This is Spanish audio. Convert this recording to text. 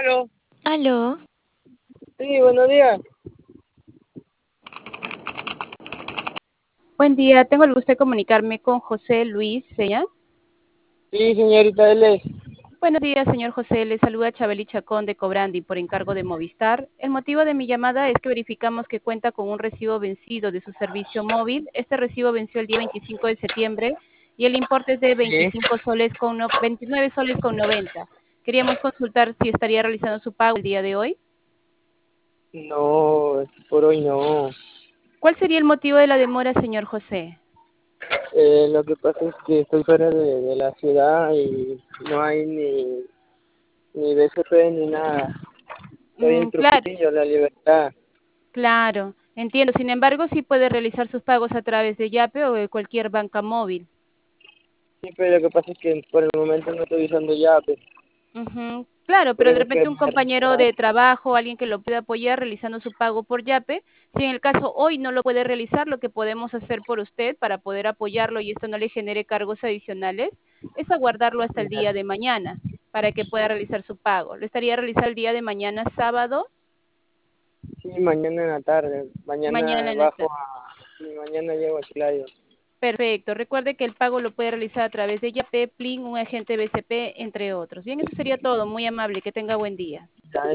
Aló, Aló, sí, buenos días. Buen día, tengo el gusto de comunicarme con José Luis Señas. Sí, señorita, él es. Buenos días, señor José. Le saluda Chabeli Chacón de Cobrandi por encargo de Movistar. El motivo de mi llamada es que verificamos que cuenta con un recibo vencido de su servicio móvil. Este recibo venció el día 25 de septiembre y el importe es de Sí. 29 soles con 90. Queríamos consultar si estaría realizando su pago el día de hoy. No, por hoy no. ¿Cuál sería el motivo de la demora, señor José? Lo que pasa es que estoy fuera de la ciudad y no hay ni BCP ni nada. Estoy en Claro. Trujillo, La Libertad. Claro, entiendo. Sin embargo, sí puede realizar sus pagos a través de Yape o de cualquier banca móvil. Sí, pero lo que pasa es que por el momento no estoy usando llave. Ujú. Claro, Por pero de eso es que repente un compañero de trabajo, alguien que lo pueda apoyar realizando su pago por Yape, si en el caso hoy no lo puede realizar, lo que podemos hacer por usted para poder apoyarlo y esto no le genere cargos adicionales, es aguardarlo hasta el día de mañana para que pueda realizar su pago. ¿Lo estaría realizando el día de mañana, sábado? Sí, mañana en la tarde. Mañana Mañana en la bajo tarde. sí, mañana llego a Chiclayo. Perfecto. Recuerde que el pago lo puede realizar a través de Yape, Plin, un agente BCP, entre otros. Bien, eso sería todo. Muy amable. Que tenga buen día. Ya